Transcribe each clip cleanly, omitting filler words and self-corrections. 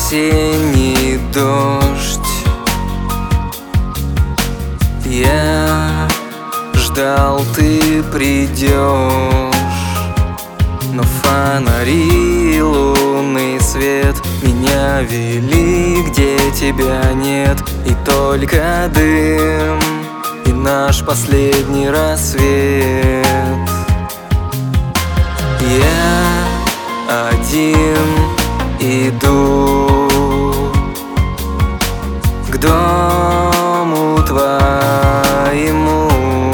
осенний дождь. Я ждал, ты придешь, но фонари и лунный свет меня вели, где тебя нет. И только дым и наш последний рассвет. Я один иду к дому твоему,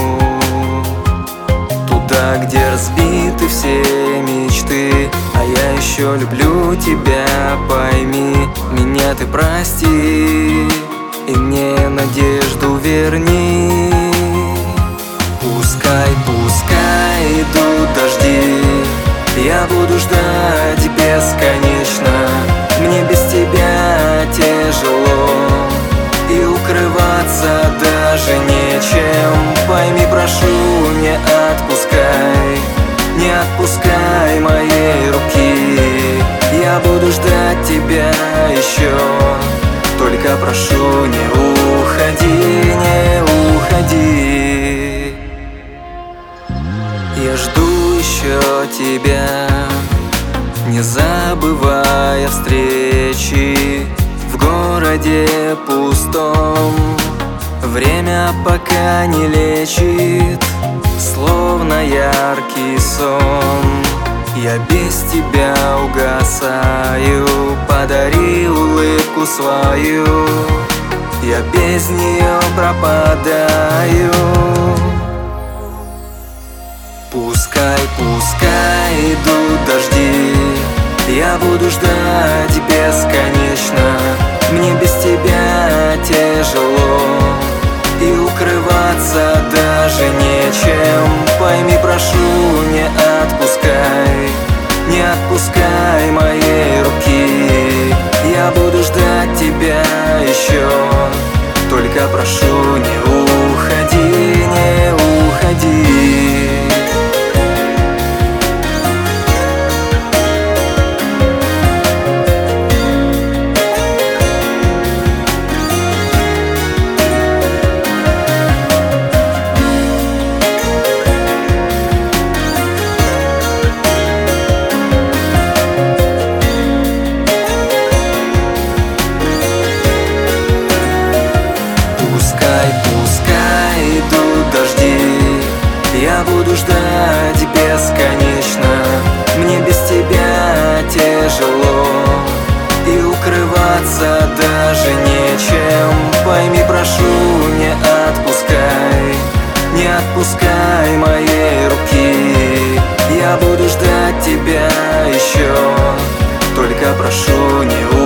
туда, где разбиты все мечты. А я еще люблю тебя, пойми, меня ты прости и мне надежду верни. Пускай, пускай идут дожди, я буду ждать бесконечно. Мне без тебя тяжело, и укрываться даже нечем. Пойми, прошу, не отпускай, не отпускай моей руки. Я буду ждать тебя еще, только прошу, не уходи, не уходи. Я жду еще тебя, не забывая встречи в городе пустом. Время пока не лечит, словно яркий сон. Я без тебя угасаю, подари улыбку свою, я без нее пропадаю. Пускай, пускай идут дожди, я буду ждать бесконечно. Мне без тебя тяжело, и укрываться даже нечем. Пойми, прошу, не отпускай, не отпускай моей руки. Я буду ждать тебя еще, только прошу, не уходи, не уходи. Я буду ждать бесконечно. Мне без тебя тяжело, и укрываться даже нечем. Пойми, прошу, не отпускай, не отпускай моей руки. Я буду ждать тебя еще, только прошу, не уходи.